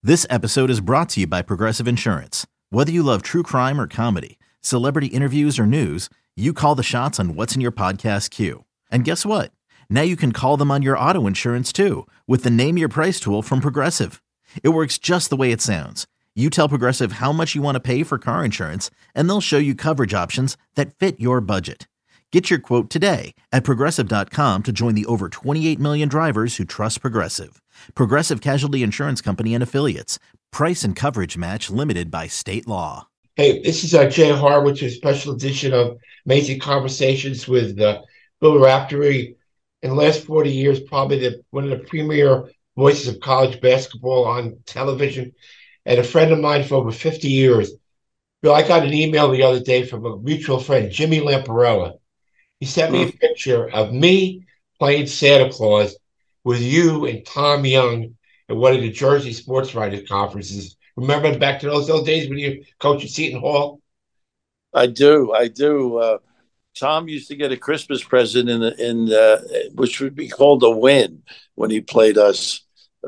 This episode is brought to you by Progressive Insurance. Whether you love true crime or comedy, celebrity interviews or news, you call the shots on what's in your podcast queue. And guess what? Now you can call them on your auto insurance too with the Name Your Price tool from Progressive. It works just the way it sounds. You tell Progressive how much you want to pay for car insurance, and they'll show you coverage options that fit your budget. Get your quote today at Progressive.com to join the over 28 million drivers who trust Progressive. Progressive Casualty Insurance Company and Affiliates. Price and coverage match limited by state law. Hey, this is Jay Harwich, a special edition of Amazing Conversations with Bill Raftery. In the last 40 years, probably one of the premier voices of college basketball on television, and a friend of mine for over 50 years. Bill, I got an email the other day from a mutual friend, Jimmy Lamparella. He sent me a picture of me playing Santa Claus with you and Tom Young at one of the Jersey Sports Writers Conferences. Remember back to those days when you coached at Seton Hall? I do. Tom used to get a Christmas present in which would be called a win when he played us.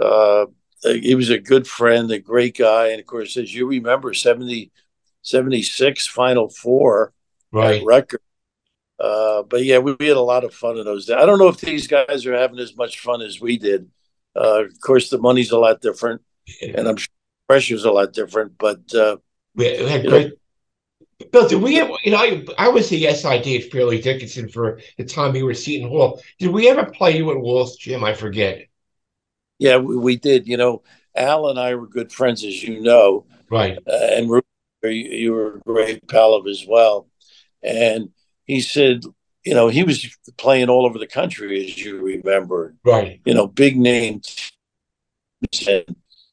He was a good friend, a great guy, and of course, as you remember, 76 Final Four right. record. But yeah, we had a lot of fun in those days. I don't know if these guys are having as much fun as we did. Of course, the money's a lot different, and I'm sure the pressure's a lot different. But we had great. Bill, did we ever? I was the SID at Fairleigh Dickinson for the time you were at Seton Hall. Did we ever play you at Wolf's Gym? I forget. Yeah, we did. Al and I were good friends, as you know. Right. And you were a great pal of as well. And he said, he was playing all over the country, as you remember. Right. Big names. He said,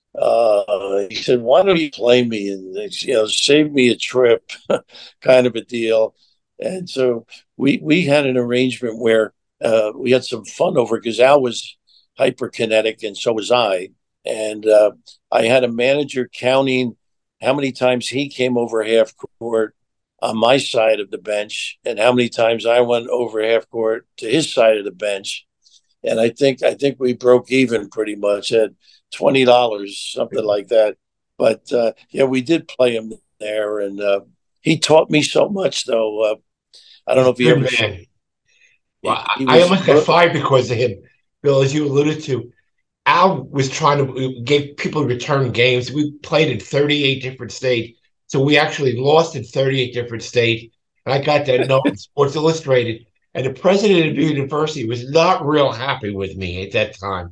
why don't you play me and, save me a trip kind of a deal. And so we had an arrangement where we had some fun over because Al was hyperkinetic and so was I. And I had a manager counting how many times he came over half court on my side of the bench and how many times I went over half court to his side of the bench. And I think we broke even pretty much at $20, something like that. But we did play him there, and he taught me so much. Though I don't know if he ever. Well, I almost got fired because of him, Bill. As you alluded to, Al was trying to get people return games. We played in 38 different states, so we actually lost in 38 different states. And I got that note in Sports Illustrated, and the president of the university was not real happy with me at that time.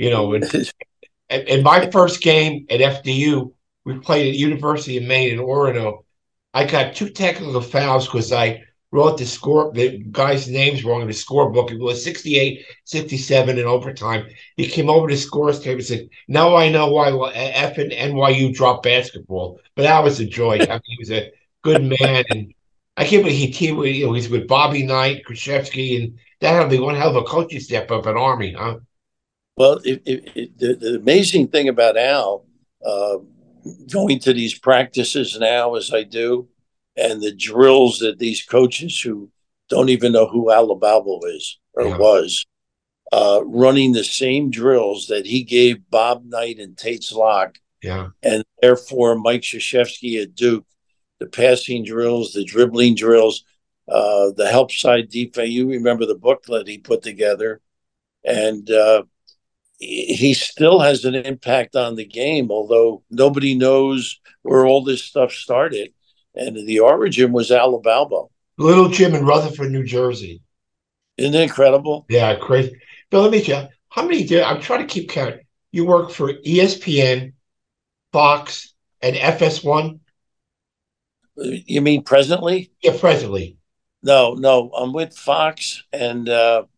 In my first game at FDU, we played at University of Maine in Orono. I got 2 technical fouls because I wrote the guys' names wrong in the scorebook. It was 68-67 in overtime. He came over to the scores table and said, "Now I know why F and NYU dropped basketball." But that was a joy. I mean, he was a good man, and I can't believe he's with Bobby Knight, Krzyzewski, and that had to be one hell of a coaching step up at Army, huh? Well, the amazing thing about Al, going to these practices now as I do, and the drills that these coaches who don't even know who Al LaBalbo is or was, running the same drills that he gave Bob Knight and Tates Locke, and therefore Mike Krzyzewski at Duke, the passing drills, the dribbling drills, the help side defense. You remember the booklet he put together, and he still has an impact on the game, although nobody knows where all this stuff started. And the origin was Al LaBalbo. Little Jim in Rutherford, New Jersey. Isn't it incredible? Yeah, crazy. Bill, let me tell you, how many I'm trying to keep count. You work for ESPN, Fox, and FS1? You mean presently? Yeah, presently. No, I'm with Fox and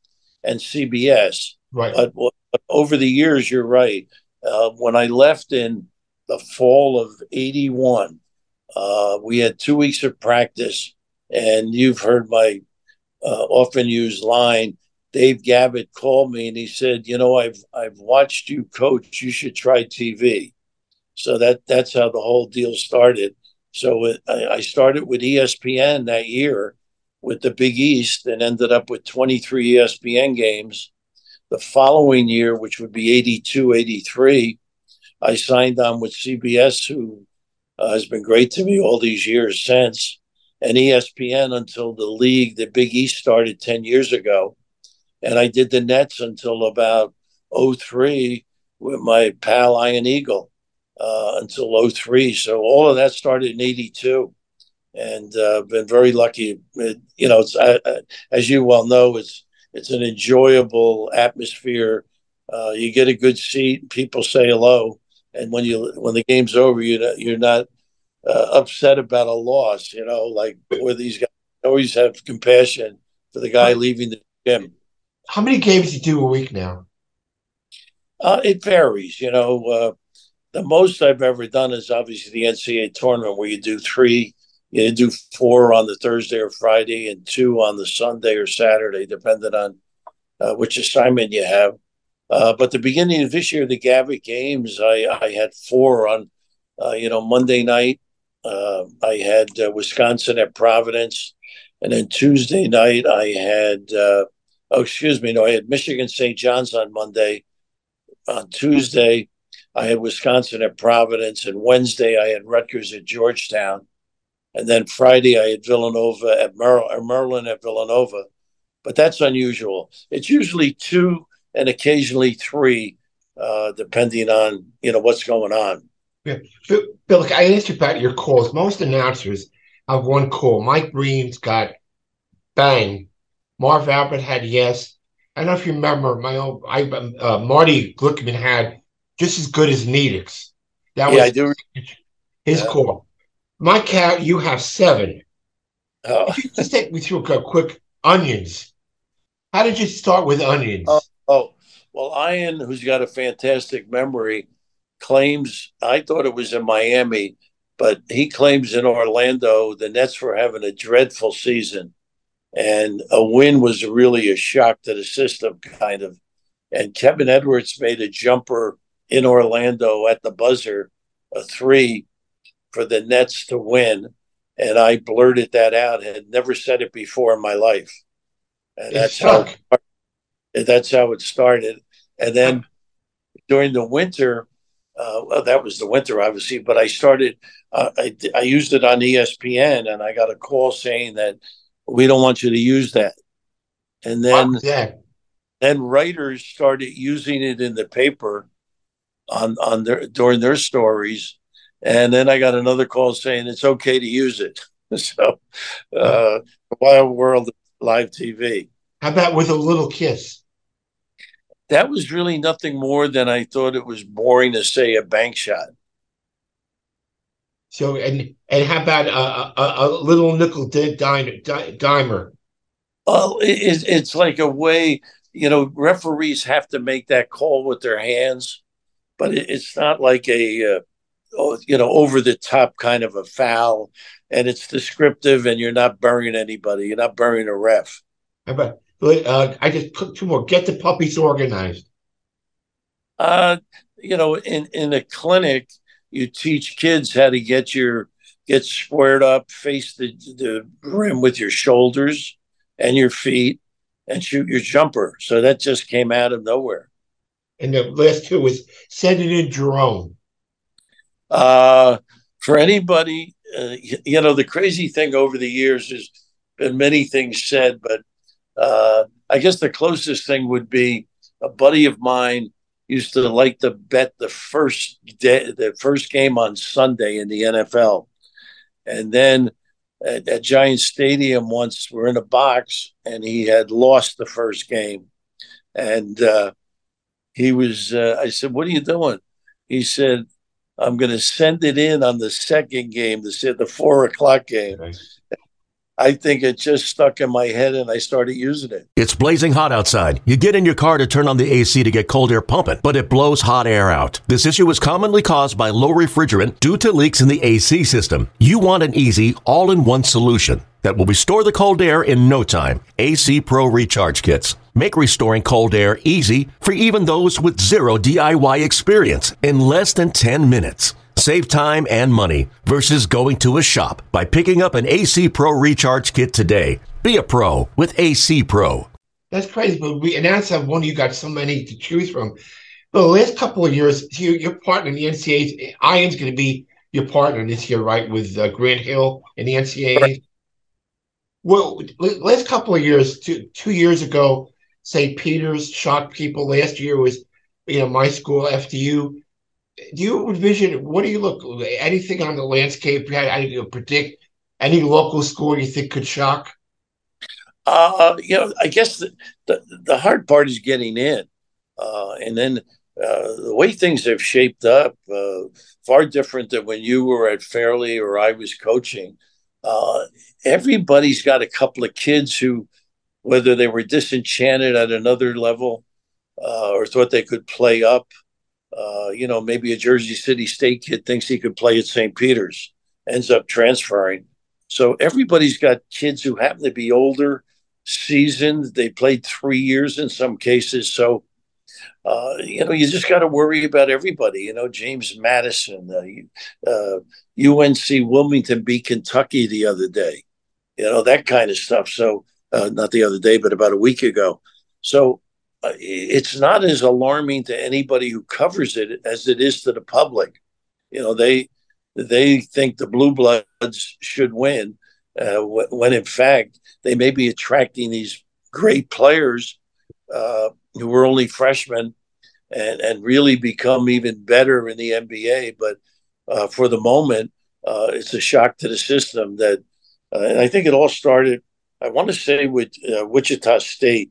CBS. Right. But over the years, you're right. When I left in the fall of '81, we had 2 weeks of practice, and you've heard my often used line. Dave Gavitt called me and he said, I've watched you coach. You should try TV. So that's how the whole deal started. So I started with ESPN that year with the Big East and ended up with 23 ESPN games. The following year, which would be 82, 83, I signed on with CBS, who has been great to me all these years since, and ESPN until the Big East started 10 years ago. And I did the Nets until about '03 with my pal Ian Eagle until '03. So all of that started in '82. And been very lucky. It's as you well know, it's an enjoyable atmosphere. You get a good seat, people say hello, and when the game's over, you're not upset about a loss. Like where these guys always have compassion for the guy leaving the gym. How many games do you do a week now? It varies. The most I've ever done is obviously the NCAA tournament, where you do 3. You do 4 on the Thursday or Friday and 2 on the Sunday or Saturday, depending on which assignment you have. But the beginning of this year, the Gavitt Games, I had 4 on, Monday night. I had Wisconsin at Providence. And then Tuesday night, I had, I had Michigan St. John's on Monday. On Tuesday, I had Wisconsin at Providence. And Wednesday, I had Rutgers at Georgetown. And then Friday, I had Villanova at Maryland at Villanova. But that's unusual. It's usually 2 and occasionally 3, depending on, what's going on. Yeah. Bill, I asked you about your calls. Most announcers have one call. Mike Breen's got bang. Marv Albert had yes. I don't know if you remember, Marty Glickman had just as good as Needix. I do. His call. My count, you have 7. Oh. Just take me through a quick onions. How did you start with onions? Well, Ian, who's got a fantastic memory, claims, I thought it was in Miami, but he claims in Orlando the Nets were having a dreadful season. And a win was really a shock to the system, kind of. And Kevin Edwards made a jumper in Orlando at the buzzer, a 3, for the Nets to win. And I blurted that out. I had never said it before in my life. And that's how it started. And then during the winter, that was the winter, obviously, but I started, I used it on ESPN, and I got a call saying that we don't want you to use that. And then writers started using it in the paper during their stories. And then I got another call saying it's okay to use it. So, the wild world of live TV. How about with a little kiss? That was really nothing more than I thought it was boring to say a bank shot. So, and how about a little nickel dimer? Well, it's like a way, referees have to make that call with their hands, but it's not like a over the top kind of a foul, and it's descriptive, and you're not burying anybody. You're not burying a ref. But I just put 2 more. Get the puppies organized. In a clinic, you teach kids how to get squared up, face the rim with your shoulders and your feet, and shoot your jumper. So that just came out of nowhere. And the last 2 was send it in Jerome. For anybody, the crazy thing over the years has been many things said, but I guess the closest thing would be a buddy of mine used to like to bet the first game on Sunday in the NFL. And then at Giant Stadium once, we're in a box, and he had lost the first game. And he was, I said, "What are you doing?" He said, "I'm going to send it in on the second game, the 4:00 game." Right. I think it just stuck in my head, and I started using it. It's blazing hot outside. You get in your car to turn on the AC to get cold air pumping, but it blows hot air out. This issue is commonly caused by low refrigerant due to leaks in the AC system. You want an easy, all-in-one solution that will restore the cold air in no time. AC Pro Recharge Kits make restoring cold air easy for even those with zero DIY experience in less than 10 minutes. Save time and money versus going to a shop by picking up an AC Pro Recharge Kit today. Be a pro with AC Pro. That's crazy, but we announced that one of you got so many to choose from. Well, the last couple of years, your partner in the NCAA, Ian's going to be your partner this year, right, with Grant Hill in the NCAA. Well, last couple of years, 2 years ago, St. Peter's shocked people. Last year was, my school, FDU. Do you envision? What do you look? Anything on the landscape? How do you predict any local school you think could shock? I guess the hard part is getting in, and then the way things have shaped up, far different than when you were at Fairleigh or I was coaching. Uh, Everybody's got a couple of kids who, whether they were disenchanted at another level or thought they could play up. Maybe a Jersey City State kid thinks he could play at St. Peter's, ends up transferring. So everybody's got kids who happen to be older, seasoned. They played 3 years in some cases. So, you just got to worry about everybody. James Madison, UNC Wilmington beat Kentucky the other day, that kind of stuff. So, not the other day, but about a week ago. So, it's not as alarming to anybody who covers it as it is to the public. They think the Blue Bloods should win, when in fact they may be attracting these great players who are only freshmen and really become even better in the NBA. But for the moment, it's a shock to the system that, and I think it all started, I want to say, with Wichita State.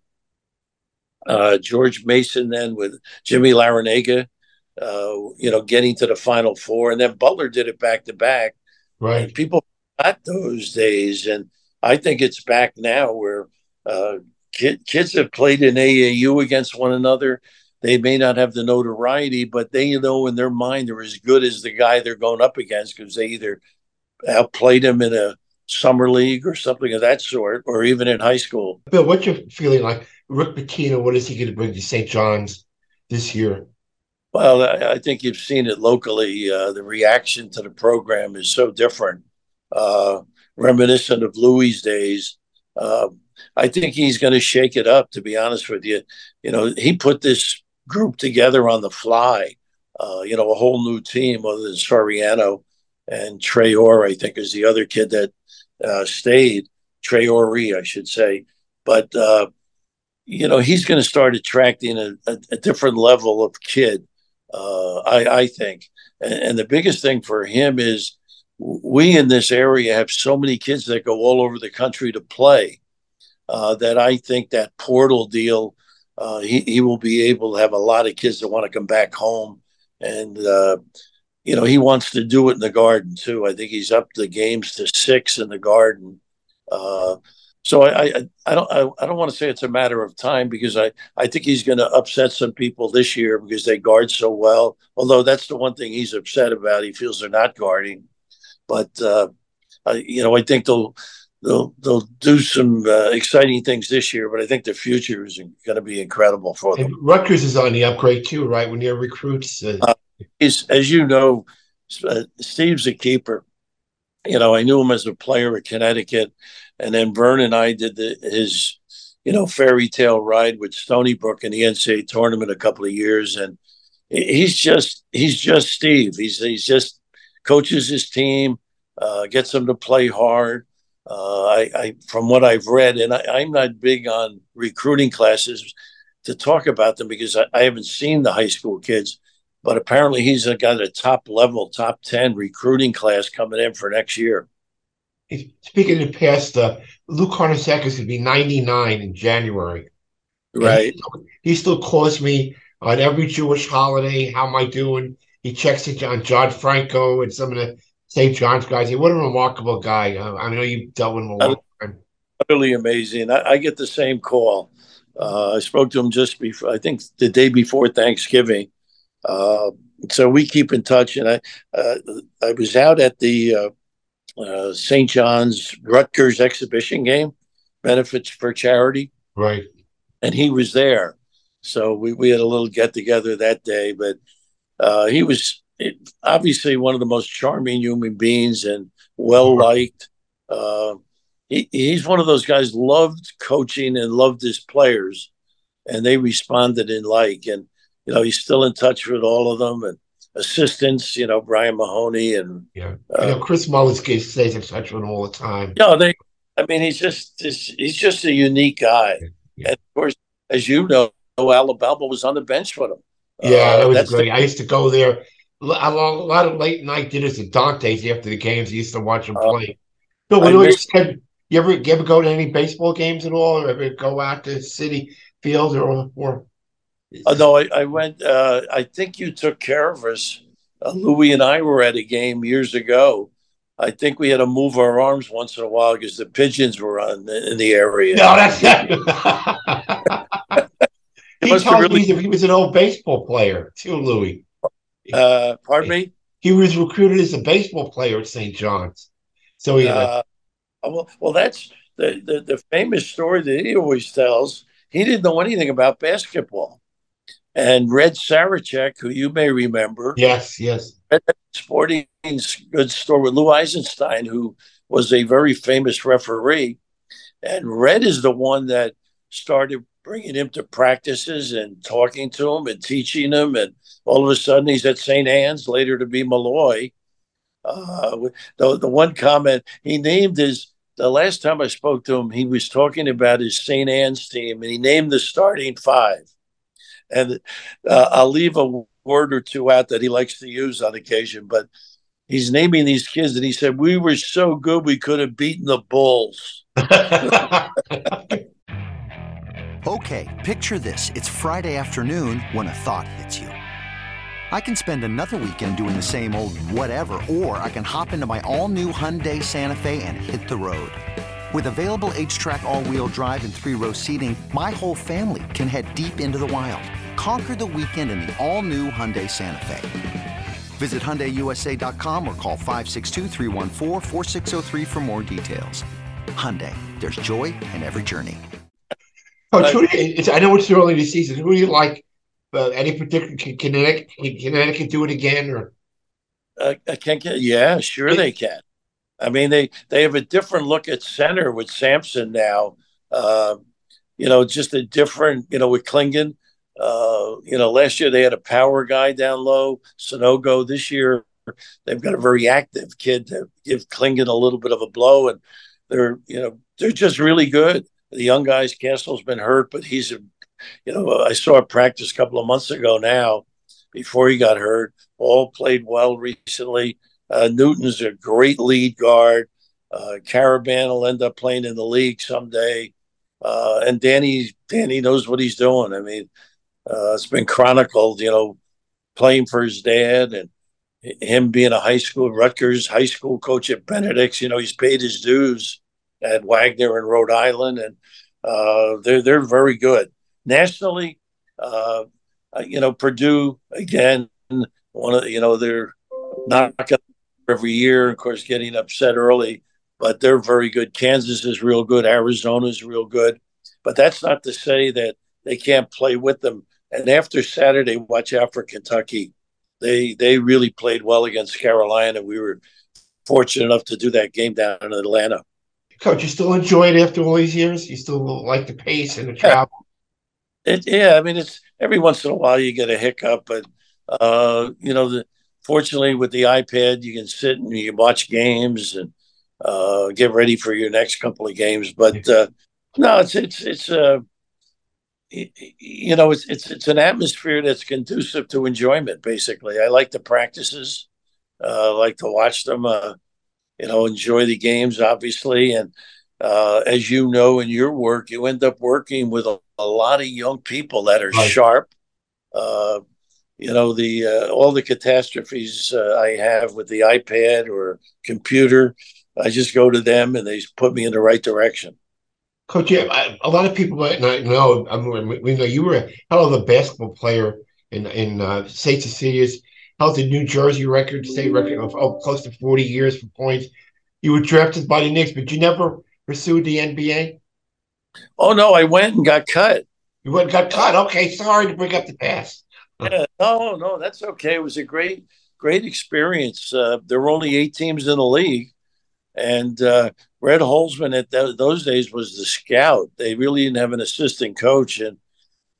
George Mason then with Jimmy Larinaga, getting to the Final Four, and then Butler did it back to back. Right. And people forgot those days, and I think it's back now where kids have played in AAU against one another. They may not have the notoriety, but they know in their mind they're as good as the guy they're going up against because they either outplayed him in a summer league or something of that sort, or even in high school. Bill, what's your feeling like? Rick Pitino, what is he going to bring to St. John's this year? Well, I think you've seen it locally. The reaction to the program is so different, reminiscent of Louis' days. I think he's going to shake it up, to be honest with you. He put this group together on the fly, a whole new team other than Soriano and Traore, I think, is the other kid that stayed. Traore, I should say. But he's going to start attracting a different level of kid, I think. And the biggest thing for him is we in this area have so many kids that go all over the country to play that I think that portal deal, he will be able to have a lot of kids that want to come back home. And, he wants to do it in the Garden, too. I think he's up the games to 6 in the Garden. So I don't want to say it's a matter of time because I think he's going to upset some people this year because they guard so well. Although that's the one thing he's upset about. He feels they're not guarding. But I think they'll do some exciting things this year. But I think the future is going to be incredible for them. And Rutgers is on the upgrade too, right? When you're recruits, as you know, Steve's a keeper. I knew him as a player at Connecticut. And then Vern and I did his, fairy tale ride with Stony Brook in the NCAA tournament a couple of years. And he's just Steve. He's just coaches his team, gets them to play hard. I from what I've read, and I'm not big on recruiting classes to talk about them because I haven't seen the high school kids, but apparently he's got a top 10 recruiting class coming in for next year. Speaking of the past, Luke Hornacek is going to be 99 in January. Right. He still calls me on every Jewish holiday. How am I doing? He checks it on John Franco and some of the St. John's guys. What a remarkable guy. I know you've dealt with him a long time. Utterly amazing. I get the same call. I spoke to him just before, I think the day before Thanksgiving. So we keep in touch. And I was out at the St. John's Rutgers exhibition game, benefits for charity. Right. And he was there. So we had a little get together that day, but he was obviously one of the most charming human beings and well-liked. He's one of those guys, loved coaching and loved his players, and they responded in like. And he's still in touch with all of them, and assistants, Brian Mahoney and Chris Mullins stays in touch with him all the time. He's just a unique guy. Yeah. And of course, as you know, Alabama was on the bench with him. Yeah, that was great. I used to go there. A lot of late night dinners at Dante's after the games. I used to watch him play. Bill, you ever go to any baseball games at all, or ever go out to City Field or? No, I went. I think you took care of us. Louis and I were at a game years ago. I think we had to move our arms once in a while because the pigeons were in the area. No, that's he told me that he was an old baseball player too, Louis. Pardon me? He was recruited as a baseball player at St. John's. So he well, that's the famous story that he always tells. He didn't know anything about basketball. And Red Sarachek, who you may remember. Yes. Sporting Goods store with Lou Eisenstein, who was a very famous referee. And Red is the one that started bringing him to practices and talking to him and teaching him. And all of a sudden, he's at St. Anne's, later to be Malloy. The one comment, he named the last time I spoke to him, he was talking about his St. Anne's team, and he named the starting five. And I'll leave a word or two out that he likes to use on occasion, but he's naming these kids, and he said, we were so good we could have beaten the Bulls. Okay, picture this. It's Friday afternoon when a thought hits you. I can spend another weekend doing the same old whatever, or I can hop into my all-new Hyundai Santa Fe and hit the road. With available H-Track all-wheel drive and 3-row seating, my whole family can head deep into the wild. Conquer the weekend in the all-new Hyundai Santa Fe. Visit HyundaiUSA.com or call 562-314-4603 for more details. Hyundai, there's joy in every journey. Coach, I know it's early this season. Who do you like? Any particular Connecticut do it again? Or yeah, sure they can. I mean, they have a different look at center with Sampson now. Just a different, with Klingon. Last year they had a power guy down low, Sonogo. This year they've got a very active kid to give Klingon a little bit of a blow, and they're just really good. The young guys, Castle's been hurt, but he's I saw a practice a couple of months ago now before he got hurt. All played well recently. Newton's a great lead guard. Caravan will end up playing in the league someday. And Danny knows what he's doing. I mean, it's been chronicled, playing for his dad and him being a Rutgers high school coach at Benedict's. He's paid his dues at Wagner in Rhode Island, and they're very good. Nationally, Purdue, again, they're not every year, of course, getting upset early, but they're very good. Kansas is real good. Arizona is real good. But that's not to say that they can't play with them. And after Saturday, watch out for Kentucky. They really played well against Carolina. We were fortunate enough to do that game down in Atlanta. Coach, you still enjoy it after all these years? You still like the pace and the travel? It's every once in a while you get a hiccup, but fortunately with the iPad you can sit and you can watch games and get ready for your next couple of games. But no, it's an atmosphere that's conducive to enjoyment. Basically, I like the practices, like to watch them. Enjoy the games, obviously. And as you know, in your work, you end up working with a lot of young people that are sharp. All the catastrophes I have with the iPad or computer, I just go to them and they put me in the right direction. Coach, a lot of people might not know. We know you were a hell of a basketball player in St. Cecilia's. Held the New Jersey state record of close to 40 years for points. You were drafted by the Knicks, but you never pursued the NBA? Oh, no, I went and got cut. You went and got cut? Okay, sorry to bring up the past. Yeah, no, that's okay. It was a great experience. There were only 8 teams in the league, and Red Holzman at those days was the scout. They really didn't have an assistant coach, and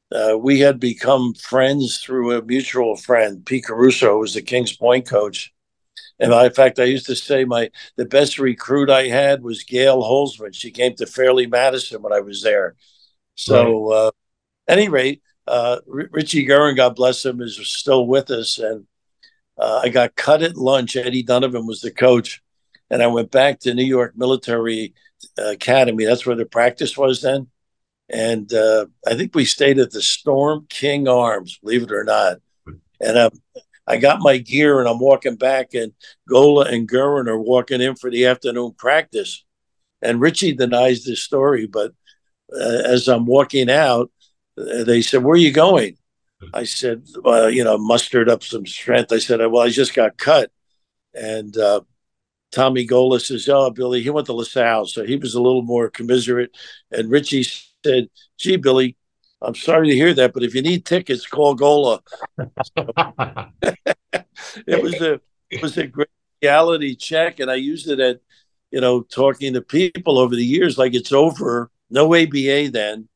we had become friends through a mutual friend. Pete Caruso was the Kings Point coach. And in fact, I used to say the best recruit I had was Gail Holzman. She came to Fairleigh Madison when I was there. So, at any rate, Richie Guerin, God bless him, is still with us. And I got cut at lunch. Eddie Donovan was the coach. And I went back to New York Military Academy. That's where the practice was then. And I think we stayed at the Storm King Arms, believe it or not. And I got my gear and I'm walking back, and Gola and Guerin are walking in for the afternoon practice. And Richie denies this story, but as I'm walking out, they said, "Where are you going?" I said, mustered up some strength. I said, "Well, I just got cut." And Tommy Gola says, "Oh, Billy, he went to LaSalle." So he was a little more commiserate. And Richie said, "Gee, Billy, I'm sorry to hear that, but if you need tickets, call Gola." So, it was a great reality check, and I used it at, talking to people over the years, like it's over. No ABA then.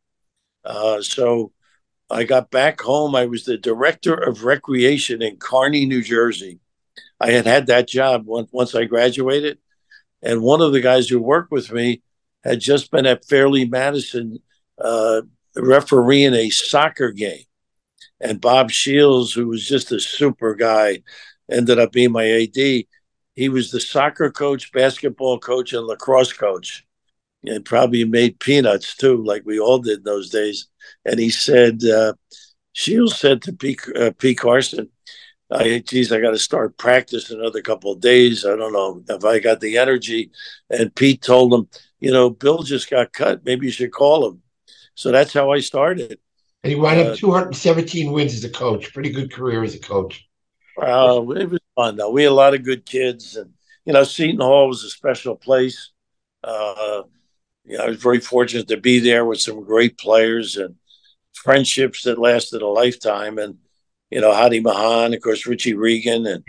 So I got back home. I was the director of recreation in Kearny, New Jersey. I had that job once I graduated, and one of the guys who worked with me had just been at Fairleigh Madison refereeing a soccer game. And Bob Shields, who was just a super guy, ended up being my AD. He was the soccer coach, basketball coach, and lacrosse coach. And probably made peanuts too, like we all did in those days. And he said, Shields said to Pete Carson, I got to start practice another couple of days. I don't know if I got the energy. And Pete told him, Bill just got cut. Maybe you should call him. So that's how I started. And he wound up 217 wins as a coach. Pretty good career as a coach. It was fun, though. We had a lot of good kids. And, Seton Hall was a special place. I was very fortunate to be there with some great players and friendships that lasted a lifetime. And, Hadi Mahan, of course, Richie Regan, and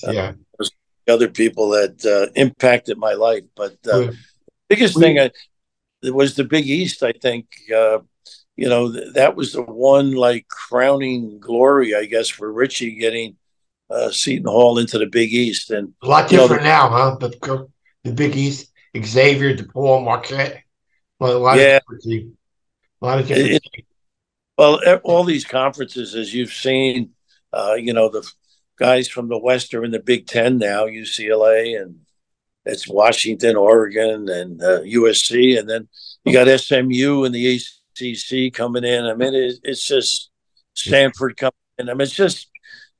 other people that impacted my life. But biggest thing was the Big East, I think. That was the one crowning glory, I guess, for Richie getting Seton Hall into the Big East. And a lot different now, huh? The Big East, Xavier, DePaul, Marquette. Well, a lot of different. Well, all these conferences, as you've seen, the guys from the West are in the Big Ten now, UCLA, and it's Washington, Oregon, and USC. And then you got SMU and the ACC coming in. I mean, it's just Stanford coming in. I mean, it's just,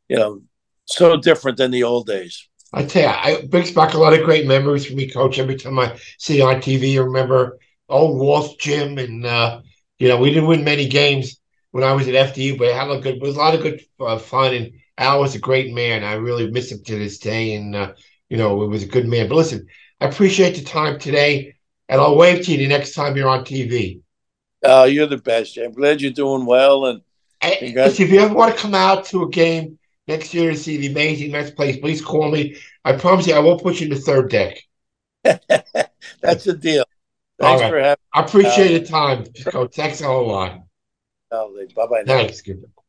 so different than the old days. I tell you, it brings back a lot of great memories for me, Coach. Every time I see on TV, I remember old Walsh Gym, and we didn't win many games when I was at FDU, but it was a lot of good fun. And Al was a great man. I really miss him to this day, and it was a good man. But listen, I appreciate the time today, and I'll wave to you the next time you're on TV. You're the best. I'm glad you're doing well. And if you ever want to come out to a game next year to see the amazing Mets play, please call me. I promise you, I won't put you in the third deck. That's a deal. Thanks for having me. I appreciate your time, Coach. Thanks a whole lot. Bye-bye. Thanks.